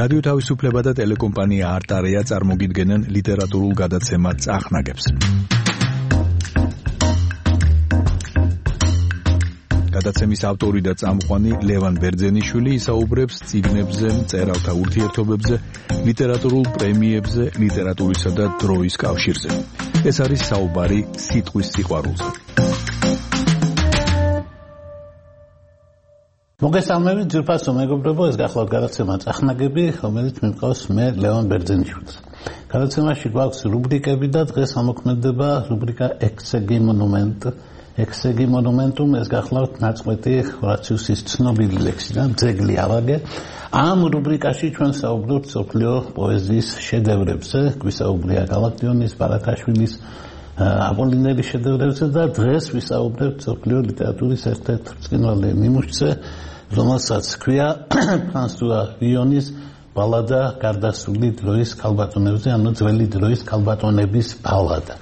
რადიო თავისუფლება და ტელეკომპანია არტარეა წარმოგიდგენენ ლიტერატურულ გადაცემა წახნაგებს. გადაცემის ავტორი და წამყვანი ლევან ბერძენიშვილი ისაუბრებს წიგნებზე, მწერალთა ურთიერთობებზე, ლიტერატურულ პრემიებზე, ლიტერატურისა და დროის კავშირზე. ეს არის საუბარი სიტყვის სიყვარულზე. მოგესალმებით ძვირფასო მეგობრებო, ეს გახლავთ გადაცემა წახნაგები, რომელიც მიმყავს მე ლევან ბერძენიშვილს. გადაცემაში გვაქვს რუბრიკები და დღეს ამოქმედება რუბრიკა ექსეგი მონუმენტუმ, ეს გახლავთ ნაწყვეტი ჰორაციუსის ცნობილი ლექსიდან ძეგლი ავაგე. ამ რუბრიკაში ჩვენ საუბრობთ მსოფლიო პოეზიის შედევრებზე, გვისაუბრია გალაქტიონის, ბარათაშვილის, აპოლინერის შედევრებზე და დღეს ვისაუბრებთ მსოფლიო ლიტერატურის ერთ-ერთ ბრწყინვალე ნიმუშზე, რომელსაც ჰქვია ფრანსუა ვიონის ბალადა გარდასული დროის ქალბატონებზე, ანუ ძველი დროის ქალბატონების ბალადა.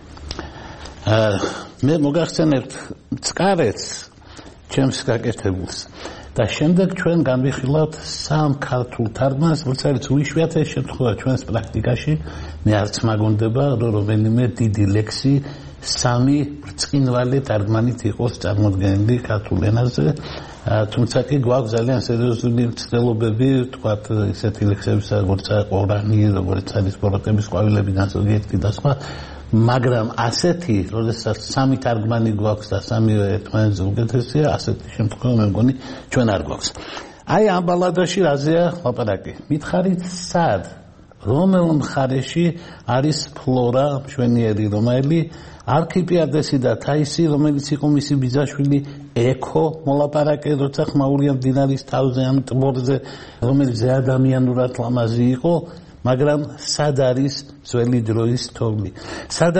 მე მოგახსენებთ წყარეთს, ჩემს გაკეთებულს და შემდეგ ჩვენ განვიხილავთ სამ ქართულ თარგმანს, რომელიც არის უიშვიათესი შემთხვევა ჩვენს პრაქტიკაში. მე არც მაგონდება, რომ რომელიმე დიდი ლექსი სამი ბრწყინვალე თარგმანით იყოს წარმოდგენილი ქართულ ენაზე. თუმცა კი გვაქვს ძალიან სერიოზული მცდელობები, თქვათ ისეთი ლექსებისა, როგორც ყორანი, როგორც არის ბოროტების ყვავილები, განსაკუთრებით და სხვა. მაგრამ ასეთი, როდესაც სამი თარგმანი გვაქვს და სამივე ერთმანეთზე უკეთესია, ასეთი შემთხვევა მე მგონი ჩვენ არ გვაქვს. აი ამ ბალადაში რაზეა ლაპარაკი? მითხარით სად, რომელ მხარეში არის ფლორა მშვენიერი რომაელი, არქიპიადესი და თაისი, რომელიც იყო მისი ბიძაშვილი, ეკო მოლაპარაკე, როცა ხმაურია მდინარის თავზე ან ტბორზე, რომელიც ზეადამიანურად ლამაზი იყო, მაგრამ სად არის ძველი დროის თოვლი? სად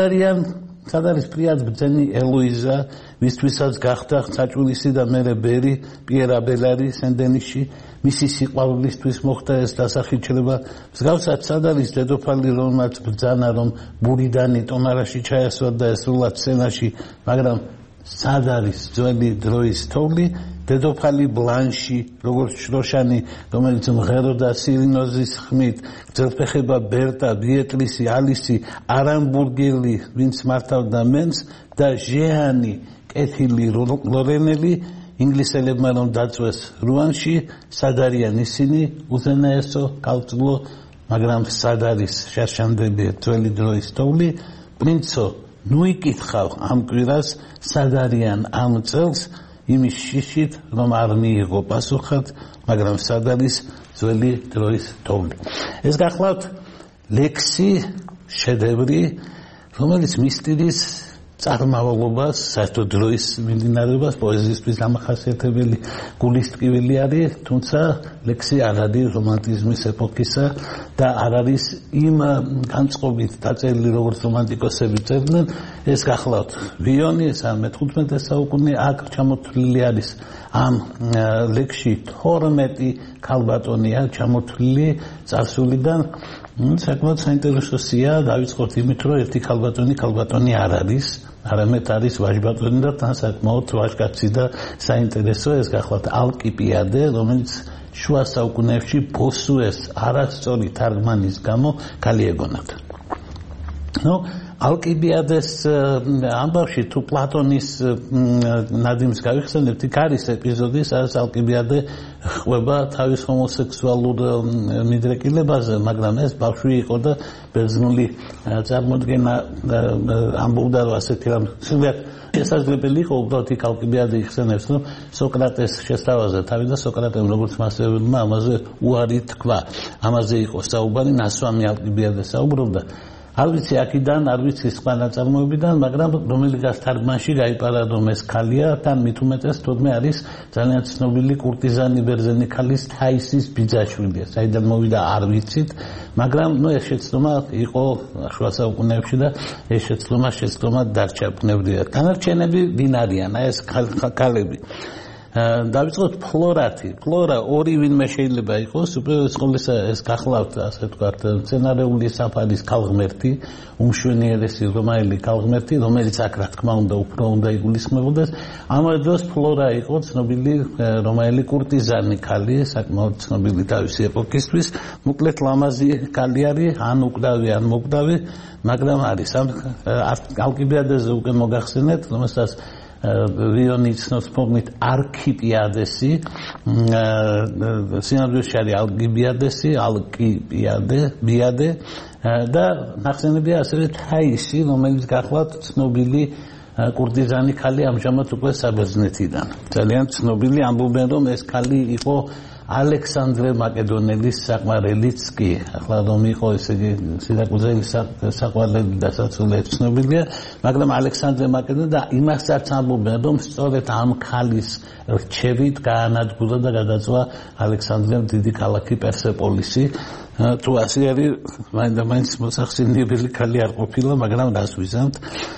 არის ფრიად ბრძენი ელოიზა, ვისთვისაც გახდა საჭულისი და მერე ბერი პიერ აბელარი სენ-დენისში, მისი სიყვარულისთვის მოხდა ეს დასახიჩრება. მსგავსად სად არის დედოფალი, რომელმაც ბრძანა, რომ ბურიდანი ტომარაში ჩაესვა და ესრულად სცენაში, მაგრამ სად არის ძველი დროის თოვლი? დედოფალი ბლანში, როგორც შროშანი, რომელიც მღეროდა სირინოზის ხმით, გრძელფეხება ბერტა, ბიეტრისი, ალისი, არამბურგელი, ვინც მართავდა მენს და ჟეანი, კეთილი ლორენელი, ინგლისელებმა რომ დაწვეს რუანში, სად არიან ისინი, უზენაესო, კალწულო, მაგრამ სად არის შარშანდები ძველი დროის თოვლი? პრინცო, ნუ იკითხავ ამ კვირას, სად არიან ამ წელს, იმის შიშით, რომ არ მიიღო პასუხად, მაგრამ სად არის ძველი დროის თოვლი. ეს გახლავთ ლექსი, შედევრი, რომელიც მისტირის წარმავლობას, საერთოდ დროის მიმდინარეობას, პოეზიისთვის დამახასიათებელი გულისტკივილი არის, თუმცა ლექსი არ არის რომანტიზმის ეპოქისა და არ არის იმ განწყობით დაწერილი, როგორც რომანტიკოსები წერდნენ. ეს გახლავთ ვიონი, ეს მე-15 საუკუნე, აქ ჩამოთვლილი არის ამ ლექსში 12 ქალბატონია ჩამოთვლილი წარსულიდან. საკმაოდ საინტერესოსია, დავიწყოთ იმით, რომ ერთი ქალბატონი არ არის, არამედ არის ვაჟბატონი და თან საკმაოდ ვაჟკაცი და საინტერესო. ეს გახლავთ ალკიპიადე, რომელიც შუა საუკუნეებში ბოსუეს არასწორი თარგმანის გამო გალიეგონათ. ალკიბიადეს ამბავში თუ პლატონის ნადიმს გავიხსენებთ, იქ არის ეპიზოდი, სადაც ალკიბიადე ხვება თავის ჰომოსექსუალურ მიდრეკილებაზე, მაგრამ ეს ბავშვი იყო და ბერძნული წარმოდგენა ამბობდა, რომ ასეთი რამ შესაძლებელი იყო, უბრალოდ იქ ალკიბიადე იხსენებს, რომ სოკრატეს შესთავაზე თავი და სოკრატემ როგორც მასწავლებელმა ამაზე უარი თქვა. ამაზე იყო საუბარი, ნასვამი ალკიბიადე საუბრობდა. არ ვიცი აქედან, არ ვიცი სხვა ნაწარმოებიდან, მაგრამ რომელიღაც თარგმანში გაიპარა, რომ ეს ქალია, თან მით უმეტეს თოდმე არის ძალიან ცნობილი კურტიზანი ბერძენი ქალის თაისის ბიძაშვილი. საიდან მოვიდა არ ვიცით, მაგრამ ეს შეცდომა იყო შუა საუკუნეებში და ეს შეცდომა დარჩა ბუნებრივად. დანარჩენები ვინ არიან? ეს ქალები. დავიწყოთ ფლორათი. ფლორა ორი ვინმე შეიძლება იყოს, უპირველეს ყოვლისა ეს გახლავთ, ასე ვთქვათ, მცენარეული საფარის ქალღმერთი, უმშვენიერესი რომაელი ქალღმერთი, რომელიც აქ რა თქმა უნდა უფრო უნდა იგულისხმებოდეს. ამავე დროს ფლორა იყო ცნობილი რომაელი კურტიზანი ქალი, საკმაოდ ცნობილი თავისი ეპოქისთვის, მოკლედ ლამაზი ქალი არის, ან უკვდავი, ან მოკვდავი, მაგრამ არის ამ ალკიბიადეზე უკვე მოგახსენეთ, რომელსაც ვიონი ცნობს ფორმით არქიპიადესი, სინამდვილეში არის ალკიბიადე და ნახსენებია ასევე თაისი, რომელიც გახლავთ ცნობილი კურტიზანი ქალი ამჟამად უკვე საბერძნეთიდან. ძალიან ცნობილი, ამბობენ რომ ეს ქალი იყო ალექსანდრე მაკედონელის საყვარელიც კი. ახლა რომ იყო ესე იგი სირაკუზელი საყვარელი და საცოლე ცნობილია, მაგრამ ალექსანდრე მაკედონელი და იმასაც ამბობენ რომ სწორედ ამ ქალის რჩევით გაანადგურა და გადაწვა ალექსანდრემ დიდი ქალაქი პერსეპოლისი. თუ ასე არის, მაინც მოსახსენებელი ქალი არ ყოფილა, მაგრამ რას ვიზამთ?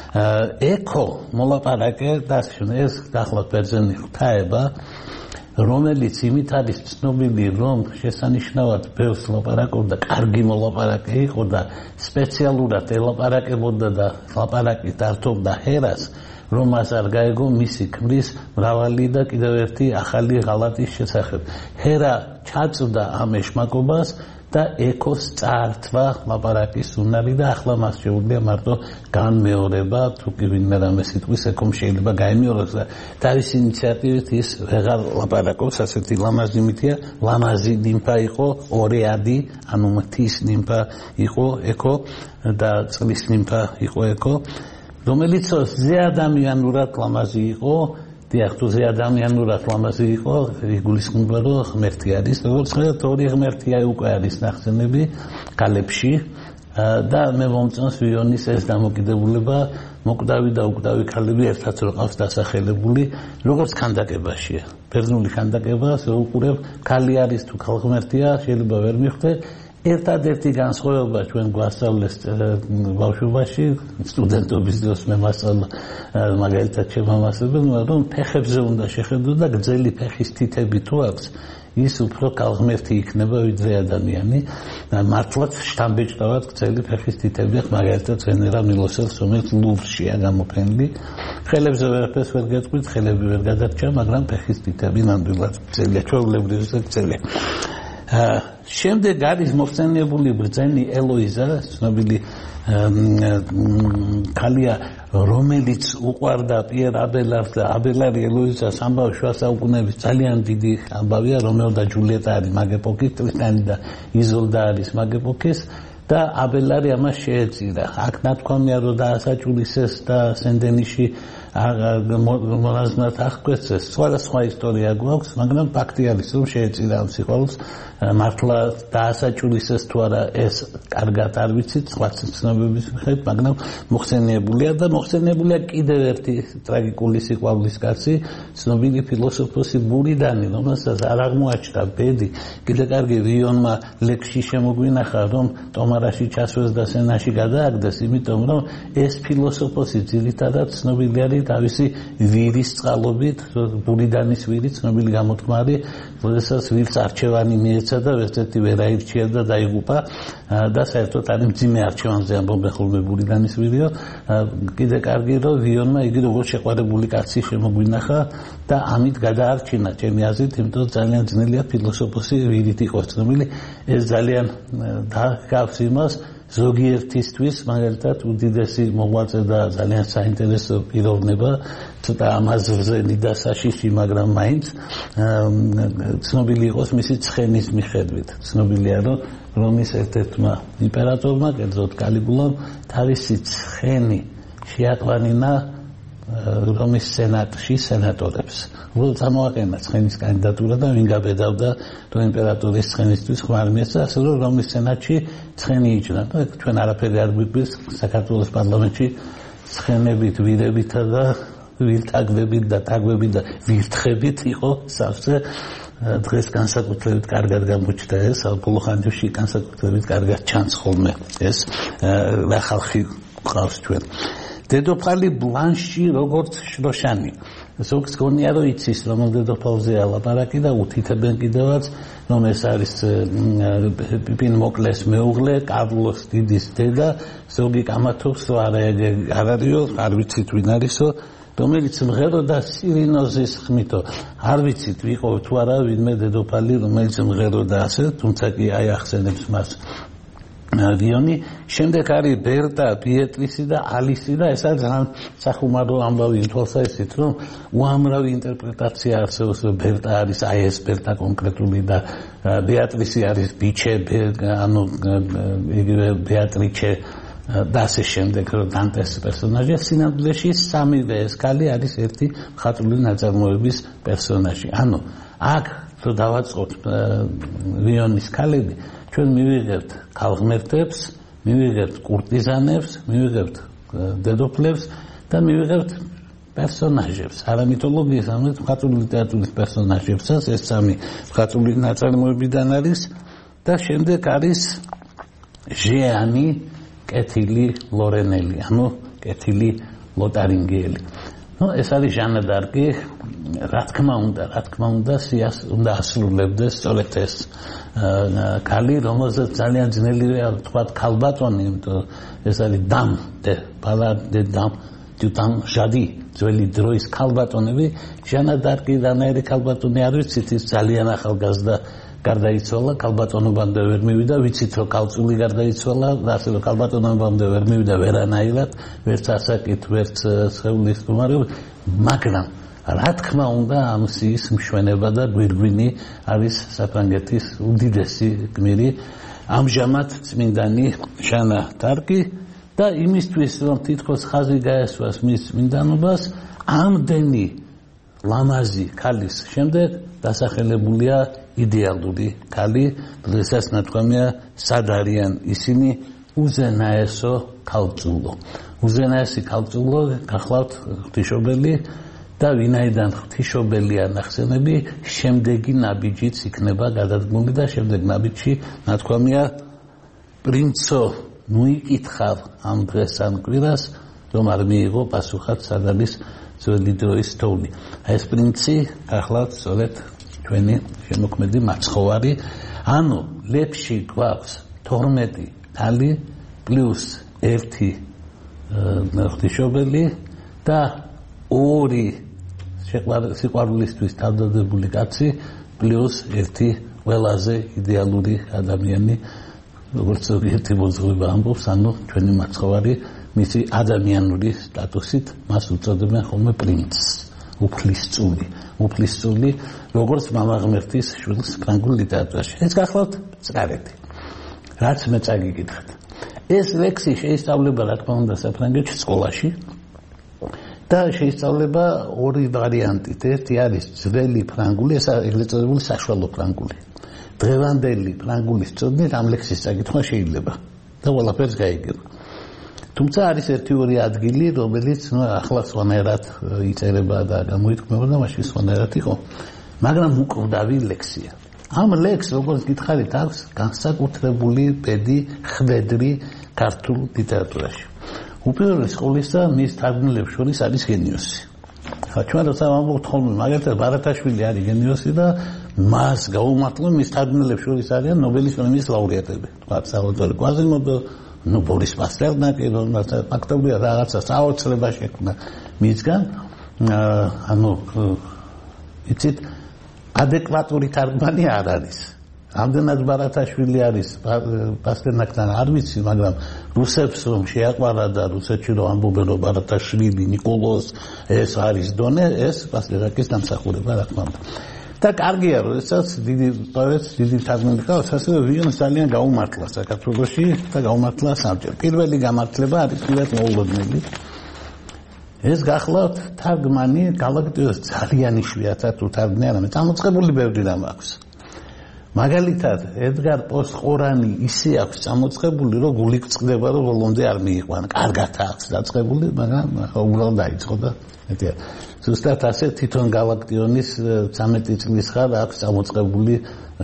ეკო მოლაპარაკე და ეს გახლავთ ბერძენი ღვთაება, რომელიც იმით არის ცნობილი, რომ შესანიშნავად ბევრს ლაპარაკობდა, კარგი მოლაპარაკე იყო და სპეციალურად ელაპარაკებოდა და ლაპარაკით ართობდა ჰერას, რომ მას არ გაეგო მისი ქმრის მრავალი და კიდევ ერთი ახალი ღალატის შესახებ. ჰერა ჩაწვდა ამ ეშმაკობას და ეკოს წაართვა ლაპარაკის უნარი და ახლა მას შეუძლია მარტო განმეორება, თუ კი ვინმე რამე სიტყვის ეკომ შეიძლება გაიმეოროს და თავის ინიციატივით ის ვეღარ ლაპარაკობს, ასეთი ლამაზი მითია, ლამაზი ნიმფა იყო, ორეადი, ანუ მთის ნიმფა იყო ეკო და წყლის ნიმფა იყო ეკო, რომელიც ზეადამიანურად ლამაზი იყო. დიახ, თუ ზეადამიანურად ლამაზი იყო, იგულისხმება რომ ღმერთი არის, როგორც ხედავთ, ორი ღმერთია უკვე არის ნახსენები ქალებში და მე მომწონს ვიონის ეს დამოკიდებულება, მოკვდავი და უკვდავი ქალები ერთად რო ყავს დასახელებული, როგორც ქანდაკებაშია. ბერძნული ქანდაკებას უყურებ, ქალი არის თუ ქალღმერთია, შეიძლება ვერ მიხვდეთ. ერთადერთი განსხვავება ჩვენ გვასწავლეს ბავშვობაში, სტუდენტობის დროს მე მასწავლა მაგალითად შემამასებელმა, რომ ფეხებზე უნდა შეხედო და გრძელი ფეხის თითები თუ აქვს, ის უფრო ქალღმერთი იქნება ვიდრე ადამიანი. მართლაც შთამბეჭდავად გრძელი ფეხის თითები აქვს, მაგალითად ვენერა მილოსელს, რომელიც ლუვრშია გამოფენილი. ხელებზე ვერაფერს ვერ გეტყვით, ხელები ვერ გადარჩა, მაგრამ ფეხის თითები ნამდვილად გრძელია, ჩვეულებრივი გრძელია. შემდეგ არის მოხსენიებული ბრძენი ელოიზა, ცნობილი ქალია, რომელიც უყვარდა პიერ აბელარს და აბელარი ელოიზას ამბავი შუა საუკუნეების ძალიან დიდი ამბავია, რომეო და ჯულიეტა არის მაგ ეპოქის, ტრისტანი და იზოლდა არის მაგ ეპოქის და აბელარი ამას შეეწირა. აქ ნათქვამია რომ დაასაჭულისეს და სენდენიში მონაზვნად აღკვეცეს, სხვა ისტორია გვაქვს, მაგრამ ფაქტი არის რომ შეეწირა ამ სიყვარულს, მართლა დაასაჭულისეს თუ არა ეს კარგად არ ვიცით, სხვა ცნობების მიხედვით, მაგრამ მოხსენიებულია და მოხსენიებულია კიდევ ერთი ტრაგიკული სიყვარულის კაცი, ცნობილი ფილოსოფოსი ბურიდანი, რომელსაც არ აღმოაჩნდა ბედი. კიდე კარგი ვიონმა ლექსში შემოგვინახა, რომ ტომარაში ჩასვეს და სენაში გადააგდეს, იმიტომ რომ ეს ფილოსოფოსი ძირითადად ცნობილი არის თავისი ვირის წყალობით, ბურიდანის ვირი, ცნობილი გამოთქმა არის, როდესაც ვირს არჩევანი მიეცა და ერთ-ერთი ვერ აირჩია და დაიღუპა და საერთოდ არის მძიმე არჩევანზე ამბობენ ხოლმე ბურიდანის ვირიო. კიდე კარგი რომ ვიონმა იგი როგორც შეყვარებული კაცი შემოგვინახა და ამით გადაარჩინა ჩემი აზრით, იმიტომ ძალიან ძნელია ფილოსოფოსი ვირით იყოს ცნობილი. ეს ძალიან დაგავს იმას ზოგიერთისთვის, მაგალითად უდიდესი მოღვაწე და ძალიან საინტერესო პიროვნება, ცოტა ამაზრზე ნიდა საშიში, მაგრამ მაინც ცნობილი იყოს მისი ცხენის მიხედვით. ცნობილია რომ რომის ერთ-ერთმა იმპერატორმა, კერძოდ კალიგულამ, თავისი ცხენი შეაყვანინა რომის სენატში სენატორებს. უბრალოდ ამოაყენა ცხენის კანდიდატურა და ვინ გაბედავდა რომ იმპერატორის ცხენისთვის ხმარ მიეცა, ასე რომ რომის სენატში ცხენი იჭრა. ჩვენ არაფერი არ გვიგვირს საქართველოს პარლამენტში ცხენებით, ვირებით და ვილთაგვებით და თაგვებით და ვირთხებით იყო სავსე. დღეს განსაკუთრებით კარგად გამოჩნდა ეს, საბოლოო ხანებში განსაკუთრებით კარგად ჩანს ხოლმე ეს რა ხალხი ყავს ჩვენ. დედოფალი ბლანში როგორც შროშანი. ზოგს გონია რომ იცის რომ დედოფალზეა ლაპარაკი და უთითებენ კიდევაც რომ ეს არის პიპინ მოკლეს მეუღლე, კარლოს დიდის დედა, ზოგი კამათობს რომ არ არისო, არ ვიცით ვინ არისო, რომელიც მღერო და სირინოზის ხმითო. არ ვიცით ვიყო თუ არა ვინმე დედოფალი რომელიც მღერო და ასე, თუმცა კი აი ახსენებს მას გიონი. შემდეგ არის ბერტა, ბიეტრისი და ალისი და ეს არის ძალიან სახუმარო ამბავი იმ თვალსაზრისით რომ უამრავი ინტერპრეტაცია არსებობს რომ ბერტა არის აი ეს ბერტა კონკრეტული და ბეატრისი არის ბიჩე, ანუ იგივე ბეატრიჩე და ასე შემდეგ რომ დანტეს პერსონაჟია. სინამდვილეში სამივე ეს ქალი არის ერთი მხატვრული ნაწარმოების პერსონაჟი. ანუ აქ თუ დავაწყოთ ვიონის ქალები ჩვენ მივიღებთ ქალღმერთებს, მივიღებთ კურტიზანებს, მივიღებთ დედოფლებს და მივიღებთ პერსონაჟებს. არა მითოლოგიის, არამედ მხატვრული ლიტერატურის პერსონაჟებსაც ეს სამი მხატვრული ნაწარმოებიდან არის და შემდეგ არის ჟეანი, კეთილი ლორენელი, ანუ კეთილი ლოტარინგიელი. ეს არის ჟანა დარკი, რა თქმა უნდა, სიას უნდა ასრულებდეს სწორედ ეს ქალი, რომელზეც ძალიან ძნელია თქვა ქალბატონი, იმიტომ ეს არის დამ დე პალადე დამ დუტამ ჟადი, ძველი დროის ქალბატონები. ჟანა დარკი რანაირი ქალბატონი არ ვიცით, ის ძალიან ახალგაზრდა გარდაიცვალა, ქალბატონობამდე ვერ მივიდა, ვიცით რომ ქალწული გარდაიცვალა, ასე რომ ქალბატონობამდე ვერ მივიდა ვერანაირად, ვერც ასაკით, ვერც სხეულის მდგომარეობით, მაგრამ რა თქმა უნდა ამ სიის მშვენება და გვირგვინი არის საფრანგეთის უდიდესი გმირი, ამჟამად წმინდანი ჟანა დარკი და იმისთვის რომ თითქოს ხაზი გაესვას მის წმინდანობას, ამდენი ლამაზი ქალის შემდეგ დასახელებულია იდეალური ქალი, დღესაც ნათქვამია სად არიან ისინი უზენაესო ქალწულო. უზენაესი ქალწულო გახლავთ ღვთისმშობელი და ვინაიდან ღვთისმშობელია ნახსენები, შემდეგი ნაბიჯიც იქნება გადადგმული და შემდეგ ნაბიჯში ნათქვამია პრინცო ნუ იკითხავ ამ დღეს ან კვირას რომ არ მიიღო პასუხად სად არის ძველი დროის თოვლი. ეს პრინცი გახლავთ სწორედ ჩვენი შემოქმედი მაცხოვარი, ანუ ლექსში გვაქვს 12 ქალი პლუს 1 ღვთისმშობელი და 2 სიყვარულისთვის თავდადებული კაცი პლუს 1 ყველაზე იდეალური ადამიანი, როგორც ზოგიერთი მოძღვება ამბობს, ანუ ჩვენი მაცხოვარი მისი ადამიანური სტატუსით მას უწოდებენ ხოლმე პრინცს, უფლისწული, როგორც მამაღმერთის შვილს ფრანგულ ლიტერატურაში. ეს გახლავთ წყარეთი. რაც მე წაგიკითხეთ. ეს ლექსი შეისწავლება, რა თქმა უნდა, საფრანგეთში სკოლაში და შეისწავლება ორი ვარიანტით. ერთი არის ძველი ფრანგული, ეს ეგრეთ წოდებული საშუალო ფრანგული. დღევანდელი ფრანგულის წოდნით ამ ლექსის წაკითხვა შეიძლება და ყველაფერს გაიგება. თუმცა არის ერთი-ორი ადგილი, რომელიც ახლა სხვანაირად იწერება და გამოითქმება და მაშინ სხვანაირად იყო, მაგრამ უკვდავი ლექსია. ამ ლექსს, როგორც გითხარით, აქვს განსაკუთრებული ბედი ხვედრი ქართულ ლიტერატურაში. უპირველეს ყოვლისა, მის თარგმნელებს შორის არის გენიოსი. ხა ჩვენ როცა ვამბობთ ხოლმე, მაგალითად ბარათაშვილი არის გენიოსი და მას გაუმართლებ მის თარგმნელებს შორის არიან ნობელის პრემიის ლაურეატები. თქვა სალვადორ კვაზიმოდო, ბორის პასტერნაკი, რომელსაც ფაქტობრივად რაღაცა საოცრება შექმნა მისგან, ანუ იცით, ადეკვატური თარგმანი არ არის. ამდენად ბარათაშვილი არის პასტერნაკთან არ ვიცი, მაგრამ რუსებს რომ შეაყვარა და რუსეთში რომ ამბობენ რომ ბარათაშვილი, ნიკოლოზ ეს არის დონე, ეს პასტერნაკის დამსახურება რა თქმა უნდა. და კარგია, როდესაც დიდი პოეტს, დიდი თარგმანი ყავს, ასევე ვიონს ძალიან გაუმართლა საქართველოში და გაუმართლა სამჯერ. პირველი გამართლება არის თუნდაც მოულოდნელი. ეს გახლავთ თარგმანი გალაქტიოს ძალიან იშვიათად უთარგმნია, რამე წამოწყებული ბევრი რამ აქვს. მაგალითად, ედგარ პოს-ყორანი ისე აქვს წამოწყებული, რომ გული გწყდება, რომ ბოლომდე არ მიიყვანა. კარგად აქვს დაწყებული, მაგრამ უბრალოდ დაიწყო და მეტია. ზუსტად ასე თვითონ გალაქტიონის 13 წლის ხარ აქვს წამოწყებული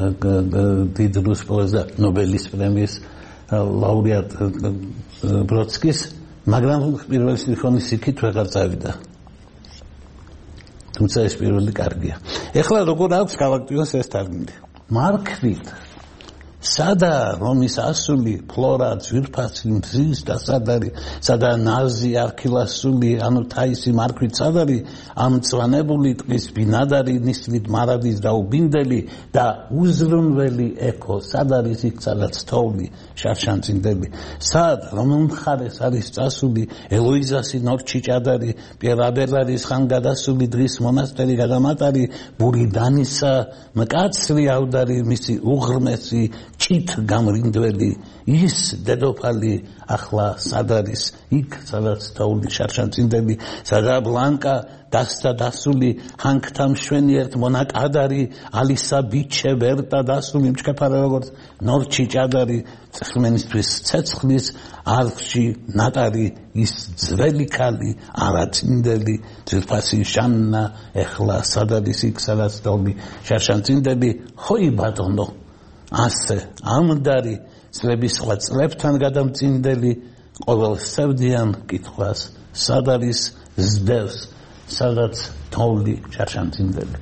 დიდ რუს პოეზია ნობელის პრემიის ლაურეატ ბროდსკის მაგრამ პირველი სიმფონიის იქით ვეღარ წავიდა. თუმცა ეს პირველი კარგია. ეხლა როგორ აქვს გალაქტიონს ეს თარგმანი? მარკრით სადა რომის ასული ფლორა ძვირფასი მზის და სადა ნაზი არქილასული ანუ თაისი მარქვით სადარი ამ წვანებული ტყის ბინადარი ნისლით მარადის და უბინდელი და უზრუნველი ექო სადარის იქ სადაც თოვლი შარშანწინდელი სად რომელ მხარეს არის წასული ელოიზასი ნორჩი ჭადარი პიერაბელარის ხან გადასული დღის მონასტერი გადამატარი ბურიდანისა მკაცრი ავდარი მისი უღრმესი ჭით გამრინდველი ის დედოფალი ახლა სად არის იქ სადაც თოვლი შარშანწინდელი სადა ბლანკა დასთა დასული ჰანქთა მშვენიერთ მონაკადარი ალისა ბიჩე ვერტა დასული მჩქეფარა როგორც ნორჩი ჭადარი წხმენისთვის ცეცხლის არხში ნატარი ის ძველი ქალი არაწინდელი ძვირფასი ჟანნა ეხლა სად არის იქ სადაც თოვლი შარშანწინდელი ხოი ბატონო ასე ამდარი წლების სხვა წლებთან გადამწინდელი ყოველ სევდიან კითხვას სად არის ზდევს სადაც თოვლი შარშანწინდელი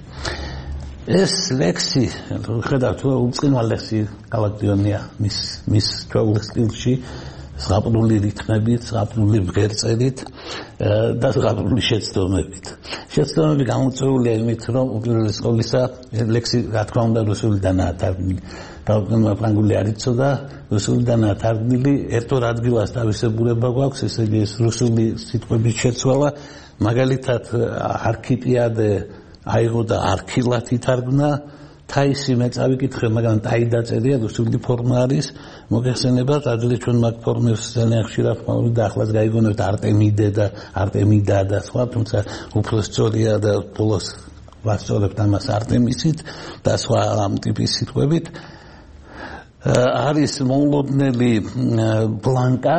ეს ლექსი ხედავთ უწყინვალესი გალაქტიონია მის ჩვეულ სტილში ზღაპრული რითმებით, ზღაპრული ბღერწერით და ზღაპრული შეცდომებით. შეცდომები გამოწვეულია იმით, რომ უპირველეს ყოვლისა ლექსი რა თქმა უნდა რუსულიდანაა თარგმნილი. გაუგემა ფრანგული არ იცოდა, რუსულიდანაა თარგმნილი, ერთო ადგილას თავისებურება გვაქვს, ესე იგი ეს რუსული სიტყვების შეცვალა, მაგალითად არქიპიადე აიღო და არქილად ითარგმნა, თაისი მე წავიკითხე, მაგრამ ტაი დაწერია, რუსული ფორმა არის, მოგეხსენებათ, ადრე ჩვენ მაგ ფორმებს ძალიან ხშირად ვყავით და ახლაც გაიგონებთ არტემიდე და არტემიდა და სხვა, თუმცა უფრო სწორია და ბოლოს ვასწორებთ ამას არტემისით და სხვა ამ ტიპის სიტყვებით. არის მოულოდნელი ბლანკა,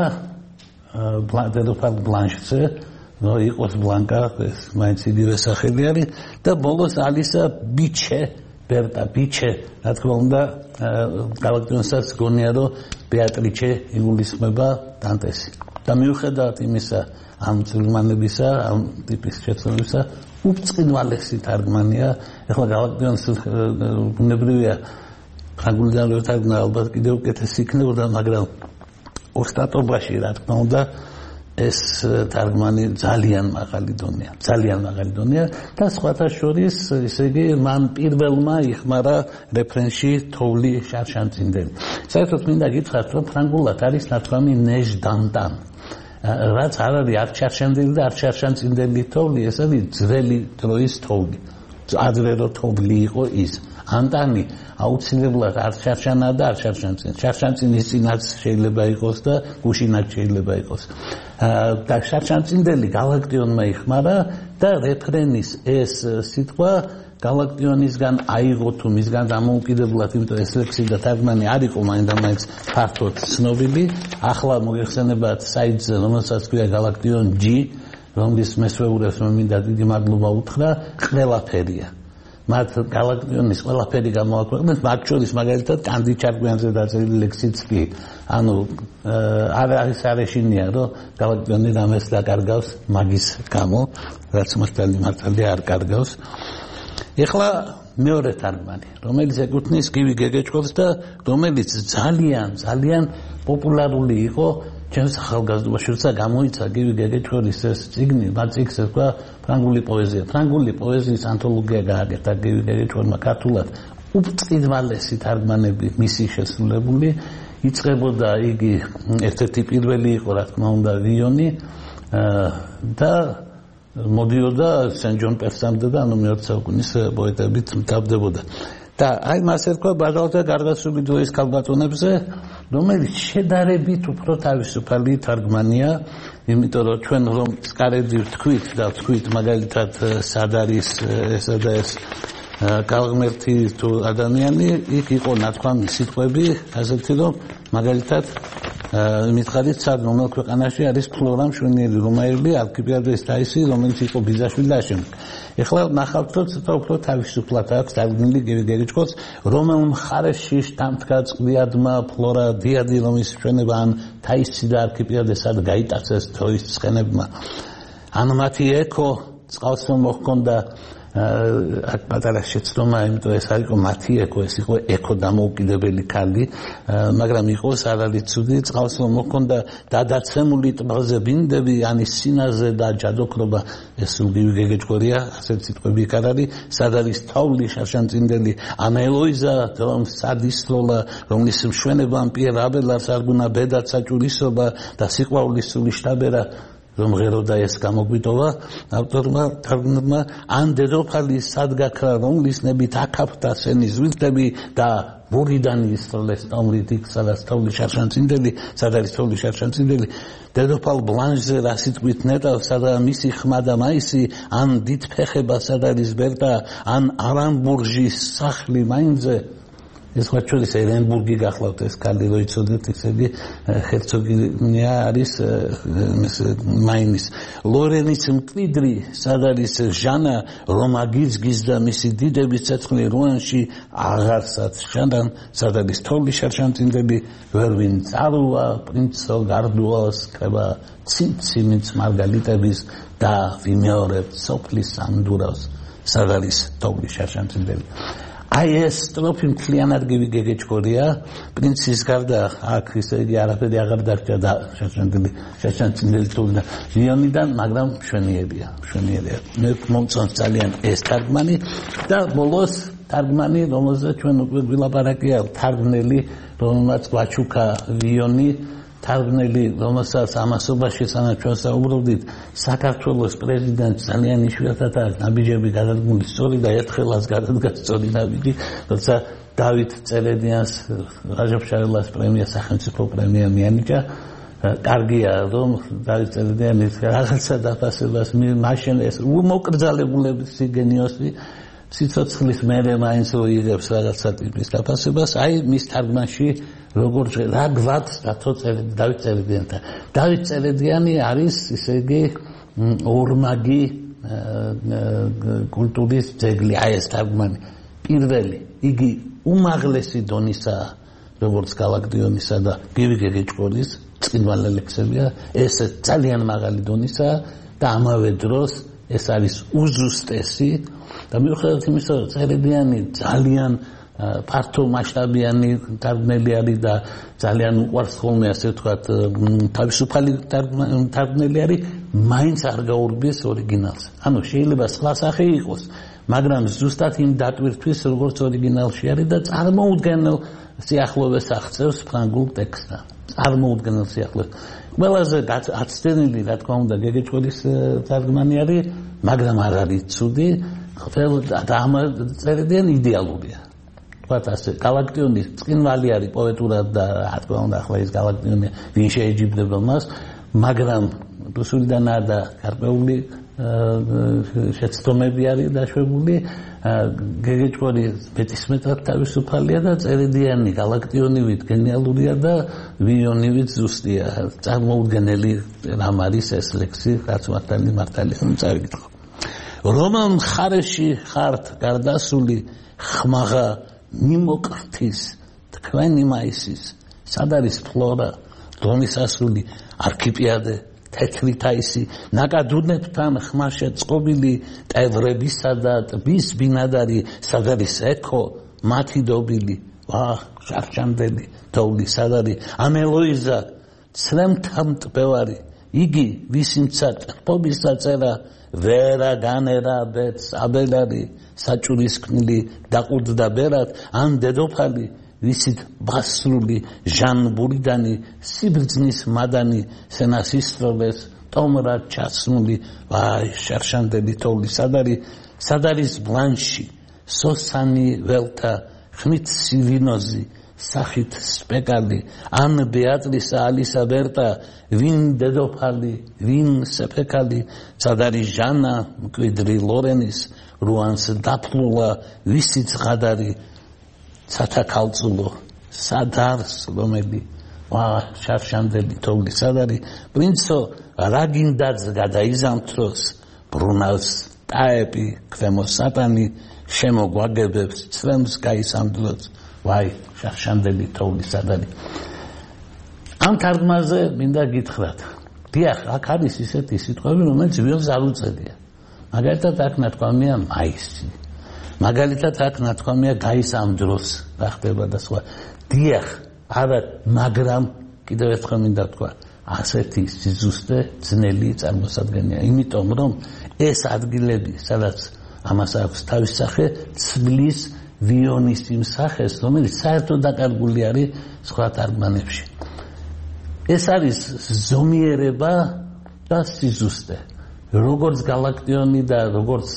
დედოფალ ბლანშზე, ნუ იყოს ბლანკა, ეს მაინც იგივე სახელი არის და ბოლოს ალისა ბიჩე ბერტა ბიჩე, რა თქმა უნდა, გალაქტიონსაც გონია, რომ ბეატრიჩე იგულისხმება დანტესი. და მიუხედავად იმისა, ამ წიგნმანებისა, ამ ტიპის შეცდომებისა, უწყინვალესი თარგმანია. ეხლა გალაქტიონს ბუნებრივია ფრანგულიდან რო თარგმნა, ალბათ კიდევ უკეთესი იქნებოდა, მაგრამ ოსტატობაში, რა თქმა უნდა, ეს თარგმანი ძალიან მაღალი დონეა და სხვათა შორის ისე იგი მან პირველმა იხმარა რეფრენში თოვლი შარშანწინდელი. საერთოდ მინდა გითხრათ, რომ ფრანგულად არის ნათქვამი ნეჟ დანტან. რაც არ არის არ შარშანწინდელი და არ შარშანწინდელი თოვლი, ეს არის ძველი დროის თოვლი. ადრე რო თოვლი იყო ის. ანტანი აუცილებლად არ შარშანა და არ შარშანწინ. შარშანწინის წინაც შეიძლება იყოს და გუშინაც შეიძლება იყოს. და შარშანწინდელი გალაქტიონმა იხმარა და რეფრენის ეს სიტყვა გალაქტიონისგან აიღო თუ მისგან დამოუკიდებლად, იმიტომ ეს ლექსი და თარგმანი არ იყო მაინდამაინც ფართოდ ცნობილი. ახლა მოგეხსენებათ საიტზე, რომელსაც ქვია გალაქტიონ G, რომლის მესვეურებს მინდა დიდი მადლობა უთხრა, ყველაფერია. მათ გალაქტიონის ყველაფერი გამოაქვეყნეს, მათ შორის მაგალითად კანდი ჩარკვიანზე დაწერილი ლექსიც კი. ანუ არ არის არეშინია, რომ გალაქტიონი რამეს დაკარგავს მაგის გამო, რაც მართალი არ კარგავს. ეხლა მეორე თარგმანი, რომელიც ეკუთვნის გივი გეგეჭკოვს და რომელიც ძალიან პოპულარული იყო ჩემს ახალგაზრდობაში, როცა გამოიცა გივი გეგეჭკოვის ეს წიგნი, მათ წიგნს ერქვა ფრანგული პოეზია. ფრანგული პოეზიის ანთოლოგია გააკეთა გივი გეგეჭკოვმა ქართულად. უბრალესი თარგმანები მისი შესრულებული. იწყებოდა იგი ერთ-ერთი პირველი იყო, რა თქმა უნდა, ვიონი და მოდიოდა სენ-ჯონ პერსამდე და ანუ მეორე საუკუნის პოეტებით მთავრდებოდა. და აი მას ერქვა ბაჟალთა გარდაცვლილი დროის ქალბატონებზე, რომელიც შედარებით უფრო თავისუფალი თარგმანია, იმიტომ რომ ჩვენ რომ სკარედი ვთქვით მაგალითად სად არის ესა და ეს კალღმერთი თუ ადამიანი, იქ იყო ნათქვამი სიტყვები, ასეთი რომ მაგალითად მითხარით სად რომელ ქვეყანაში არის ფლორა მშვენიერი რომაელი არქიპელაგის ტაისი რომელიც იყო ბიძაშვილი და ამავე. ეხლა ნახავთ რომ ცოტა უფრო თავისუფლად აქვს დაგმილი გეგეჭკოს რომელ მხარეში შთამდგა წყლიადმა ფლორა დიადი რომის მშვენება ან ტაისი და არქიპელაგის სად გაიტაცეს თოის ცხენებმა. ან მათი ეკო წყალს რომ მოჰქონდა აქ პატარა შეცდომა, იმიტომ ეს არ იყო მათი ეკო, ეს იყო ეკო დამოუკიდებელი ქალი, მაგრამ იყო სარალი ცუდი, წყალს რომ მოჰქონდა დადაცემული ტბაზე ბინდები, ანის სინაზე და ჯადოქრობა, ეს სულ გეგეჭკორია, ასეთ სიტყვები იქ არ არის, სად არის თოვლი შარშანწინდელი, ან ელოიზა, რომ სად ისროლა, რომლის მშვენებამ პიერ აბელარს არ გუნა ბედად საჭურისობა და სიყვარულის სული შტაბერა რომ ღეროდა ეს გამოგვიტოვა ავტორმა თარგმნებმა ან დედოფალი სად გაქრა რომლის ნებით აკაფთა სენის ვილთები და ბურიდან ისროლეს თომლით იქ სადაც თოვლი შარშანწინდელი სად არის თოვლი შარშანწინდელი დედოფალ ბლანჟზე რა სიტყვით ნეტავს სადაა მისი ხმა და მაისი ან დიდ ფეხება სად არის ბერტა ან არამბურჟის სახლი მაინზე ეს ხოჩურის ერენბურგი გახლავთ ეს კალი რო იცოდეთ ესე იგი ჰერცოგინია არის მაინის ლორენის მკვიდრი სად არის ჟანა რომ აგიზგის და მისი დიდების ცეცხლი რუანში აღარსაც შანდან სად არის თოვლი შარშანწინდელი ვერ ვინ წარუა პრინცო გარდუოს კრება ციმციმიც მარგალიტების და ვიმეორებ სოფლის ამდურავს სად არის თოვლი შარშანწინდელი აი ეს სტროფი მთლიანად გეგეჭკორია პრინცის გარდა აქ ისე იგი არაფერი აღარ დარჩა და შარშანწინდელი თოვლა ლიონიდან მაგრამ მშვენიერია მე მომწონს ძალიან ეს თარგმანი და ბოლოს თარგმანი რომელზეც ჩვენ უკვე ვილაპარაკია თარგმნელი რომელმაც გვაჩუქა ვიონი თარგმნელი რომელსაც ამასობაში სანამ ჩვენ საუბრობდით საქართველოს პრეზიდენტ ძალიან იშვიათად აქვს ნაბიჯები გადადგმული სწორი და ერთხელაც გადადგა სწორი ნაბიჯი როცა დავით წერედიანს რაჟაბშარელას პრემია სახელმწიფო პრემია მიანიჭა კარგია რომ დავით წერედიანის რაღაცა დაფასებას მაშინ ეს უმოკრძალებულების გენიოსი სიცოცხლის მერე მაინც იღებს რაღაცა ტიპის დაფასებას აი მის თარგმანში როგორც რა გვაქვს დავით წერედიანთან დავით წერედიანი არის ისე იგი ორმაგი კულტურის ძეგლი აი ეს თარგმანი პირველი იგი უმაღლესი დონისაა როგორც გალაქტიონისა და გივი გეგეჭკორის წინვალე ლექსებია ეს ძალიან მაღალი დონისაა და ამავე დროს ეს არის უზუსტესი და მიუხედავად იმისა რომ წერედიანი ძალიან ფართო მასშტაბიანი თარგმნელი არის და ძალიან უყვარს ხოლმე ასე ვთქვათ თავისუფალი თარგმნელი არის მაინც არ გაურბიეს ორიგინალს ანუ შეიძლება სხვა სახე იყოს მაგრამ ზუსტად იმ დატვირთვის როგორც ორიგინალში არის და წარმოუდგენელ სიახლოვეს აღწევს ფრანგულ ტექსტთან წარმოუდგენელ სიახლოვეს ყველაზე აცდენილი რა თქმა უნდა გეგეჭკორის თარგმანი არის მაგრამ არ არის ცუდი და ამ წერედიანი იდეალურია ვთქვათ ასე გალაქტიონი წინვალი არის პოეტურად და რა თქმა უნდა ახლა ეს გალაქტიონი ვინ შეეჯიბდება მას მაგრამ რუსულიდანაა და გარკვეული შეცდომები არის დაშვებული გეგეჭკორი მეტისმეტად თავისუფალია და წერედიანი გალაქტიონივით გენიალურია და ვიონივით ზუსტია წარმოუდგენელი რამ არის ეს ლექსი რაც მართალია წავიკითხო რომელ მხარეში ხართ გარდასული ხმაღა მიმოყრთის თქვენი მაისის სად არის ფლორა რომისასული არქიპიადე თეთრი თაისი ნაკადუნებთან ხმაშე წყობილი ტევრებისა და ტბის ბინადარი სად არის ეკო მათი დობილი ვახ შარშანდელი თოვლი სად არის ამ ელოიზა ცრემთა მტბევარი იგი ვისიმცა ტრფობის საწერა ვერა განერა ბეც აბელარი საჭურის კნილი დაყუდდა ბერად ან დედოფალი ვისით ბასრული ჟანბურიდანი სიბრძნის მადანი სენას ისროლეს ტომრად ჩასმული ვაი შარშანდელი თოვლი სად არის ბლანში სოსანი ველთა ხმით სილინოზი სახით სპეკალი ან ბეატრისა ალისა ბერტა ვინ დედოფალი ვინ სეფეკალი სად არის ჟანა მკვიდრი ლორენის რუანს დაფლულა ვისი ცხადარი სათა ქალწულო სად არის რომელი შარშანდელი თოვლი სად არის? პრინცო რა გინდაც გადაიზამთროს ბრუნავს ტაეპი ქვემო სატანი შემოგვაგებებს ცრემს გაისამდროს ვაი შარშანდელი თოვლი სად არის? ამ თარგმანზე მინდა გითხრათ დიახ აქ არის ისეთი სიტყვები რომელიც ვიღაც არ უწედია მაგალითად აქ ნათქვამია მაისი მაგალითად აქ ნათქვამია გაისამდროს რა ხდება და სხვა დიახ არა მაგრამ კიდევ ერთხელ მინდა თქვა ასეთი სიზუსტე ძნელი წარმოსადგენია იმიტომ რომ ეს ადგილები სადაც ამას აქვს თავის სახე ცვლის ვიონის იმ სახეს რომელიც საერთოდ დაკარგული არის სხვა თარგმანებში ეს არის ზომიერება და სიზუსტე როგორც გალაქტიონი და როგორც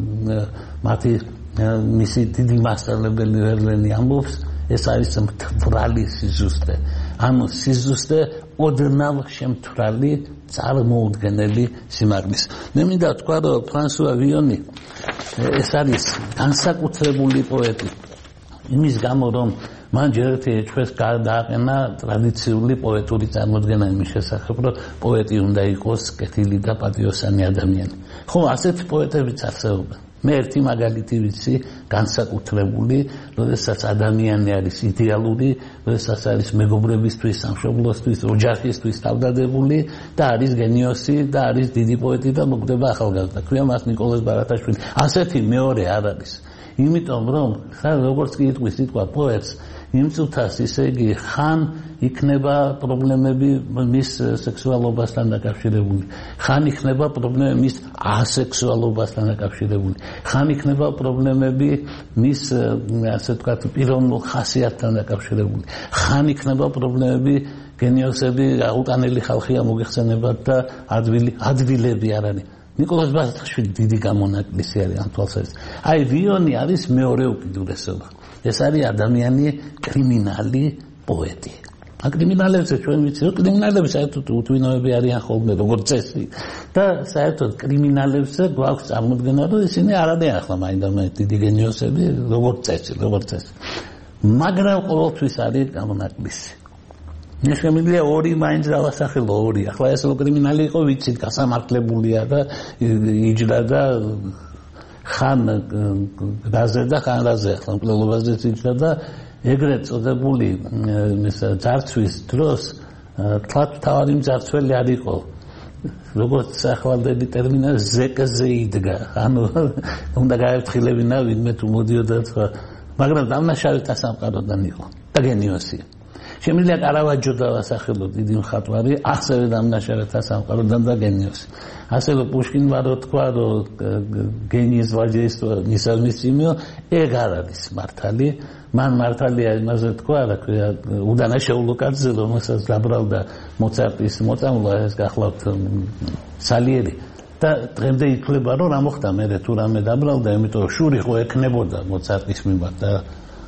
მათი მისი დიდი მასწავლებელი ვერლენი ამბობს ეს არის მთვრალი სიზუსტე ანუ სიზუსტე ოდნავ შემთვრალი წარმოუდგენელი სიმაგრის მე მინდა თქვა რომ ფრანსუა ვიონი ეს არის განსაკუთრებული პოეტი იმის გამო რომ მან ჯერ ერთი ჩვენს დააყენა ტრადიციული პოეტური წარმოდგენა იმის შესახებ რომ პოეტი უნდა იყოს კეთილი და პატიოსანი ადამიანი ხო ასეთი პოეტებიც არსებობენ მე ერთი მაგალითი ვიცი განსაკუთრებული როდესაც ადამიანი არის იდეალური როდესაც არის მეგობრებისთვის სამშობლოსთვის ოჯახისთვის თავდადებული და არის გენიოსი და არის დიდი პოეტი და მოკვდება ახალგაზრდა ქვია მას ნიკოლოზ ბარათაშვილი ასეთი მეორე არ არის იმიტომ რომ როგორც კი იტყვის სიტყვა პოეტს იმ წუთას ისე იგი ხან იქნება პრობლემები მის სექსუალობასთან დაკავშირებული ხან იქნება პრობლემები მის ასექსუალობასთან დაკავშირებული ხან იქნება პრობლემები მის ასე ვთქვათ პიროვნულ ხასიათთან დაკავშირებული ხან იქნება პრობლემები გენიოსები აუტანელი ხალხია მოგეხსენებათ და ადვილები არ არის ნიკოლოზ ბარათაშვილი დიდი გამონაკლისი არის ამ თვალსაზრისით აი ვიონი არის მეორე უკიდურესობა ეს არის ადამიანი კრიმინალი პოეტი კრიმინალებზე ჩვენ ვიცი რომ კრიმინალები საერთოდ უთვინოები არიან ხოლმე როგორც წესი და საერთოდ კრიმინალებზე გვაქვს წარმოდგენა რომ ისინი არ არიან ახლა მაინდა-მაინც დიდი გენიოსები როგორც წესი მაგრამ ყოველთვის არის გამონაკლისი მე შემიძლია ორი მაინც დავასახელო ორი ახლა ეს რო კრიმინალი იყო ვიცით გასამართლებულია და იჯდა და ხან რაზე და ხან რაზე ახლა მკვლელობაზეც იჯდა და ეგრეთ წოდებული ძარცვის დროს თლათ თავი მძარცველი არ იყო როგორც ახალდები ტერმინა ზეკზე იდგა ანუ უნდა გაეფრთხილებინა ვინმე თუ მოდიოდა სხვა მაგრამ დამნაშავეთა სამყაროდან იყო და გენიოსი შემიძლია კარავაჯო დავასახელო დიდი მხატვარი ასევე დამნაშავეთა სამყაროდან და გენიოსი ასე რომ პუშკინ ვარო თქვა რომ გენიის ვაჟეისტო მისამისიმო ეგ არ არის მართალი მან მართალია იმაზე თქვა რა ქვია უდანაშაულო კაცზე რომელსაც დაბრალდა მოცარტის მოწამვლა ეს გახლავთ სალიერი და დღემდე ითვლება რომ რა მოხდა მე თუ რამე დაბრალდა იმიტომ რომ შური ხო ექნებოდა მოცარტის მიმართ და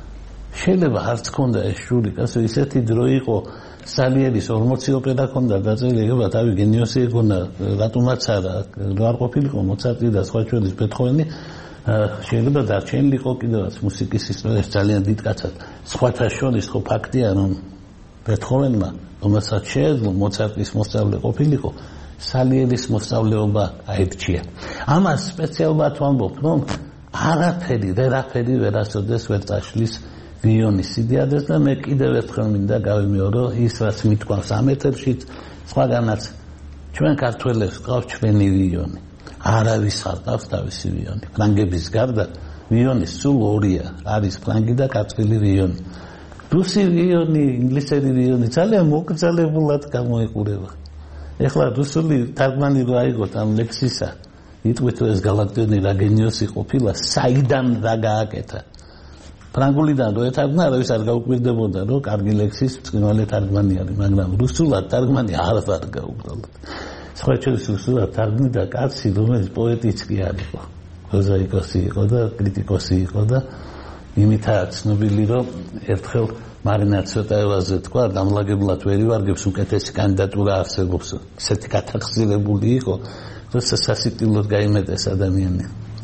შეიძლება არც ქონდა ეს შური ასე ისეთი დრო იყო სალიერის 40 ოპერა ქონდა დაწერილი ეგება თავი გენიოსი ეგონა რატომაც არა რო არ ყოფილიყო მოცარტი და სხვა ჩვენის ბეთჰოვენი შეიძლება დარჩენილიყო კიდევაც მუსიკის ისტორიაში ძალიან დიდ კაცად სხვათა შორის ხო ფაქტია რომ ბეთჰოვენმა რომელსაც შეეძლო მოცარტის მოსწავლე ყოფილიყო სალიერის მოსწავლეობა აირჩია ამას სპეციალურად ვამბობ რომ არაფერი ვერასოდეს ვერ წაშლის ვიონის იდეადეს და მე კიდევ ერთხელ მინდა გავიმეორო ის რაც მithქვავს ამ ეთერშიც სხვაგანაც ჩვენ ქართველებს ყავს ჩვენი ვიონი არავის არ ყავს თავისი ვიონი ფრანგების გარდა ვიონის სულ ორია არის ფრანგი და ქართველი ვიონი რუსი ვიონი ინგლისელი ვიონი ძალიან მოკრძალებულად გამოიყურება ეხლა რუსული თარგმანი რო აიღოთ ამ ლექსისა იტყვით ეს გალაქტიონი რა გენიოსი ყოფილა საიდან რა გააკეთა ფრანგულიდან რო ეთარგმნა არავის არ გაუკვირდებოდა რომ კარგი ლექსის ბრწყინვალე თარგმანი არის მაგრამ რუსულად თარგმანი არ გაუბრალოდ სხვა ჩვენს რუსულად თარგმნიდა კაცი რომელიც პოეტიც კი არ იყო პროზაიკოსი იყო და კრიტიკოსი იყო და იმითაა ცნობილი რომ ერთხელ მარინა ცოტაევაზე თქვა დამლაგებლად ვერ ივარგებს უკეთესი კანდიდატურა არსებობს ისეთი გათახსირებული იყო რომ სასიტილოდ გაიმეტეს ადამიანი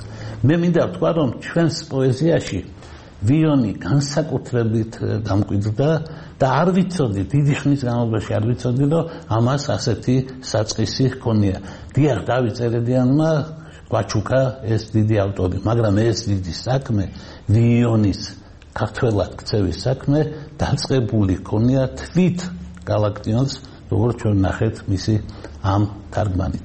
მე მინდა ვთქვა რომ ჩვენს პოეზიაში ვიონი განსაკუთრებით დამკვიდრდა და არ ვიცოდი, დიდი ხნის განმავლობაში არ ვიცოდი, რომ ამას ასეთი საწყისი ჰქონია. დიახ, დავით წერედიანმა გვაჩუქა ეს დიდი ავტორი, მაგრამ ეს დიდი საქმე, ვიონის ქართველად ქცევის საქმე დაწყებული ჰქონია თვით გალაქტიონს, როგორც ჩვენ ნახეთ მისი ამ თარგმანით.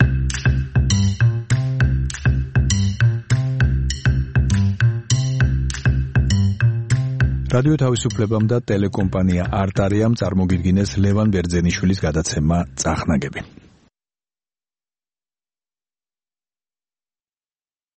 რადიო თავისუფლებამ და ტელეკომპანია არტარიამ წარმოგიდგინეს ლევან ბერძენიშვილის გადაცემა წახნაგები.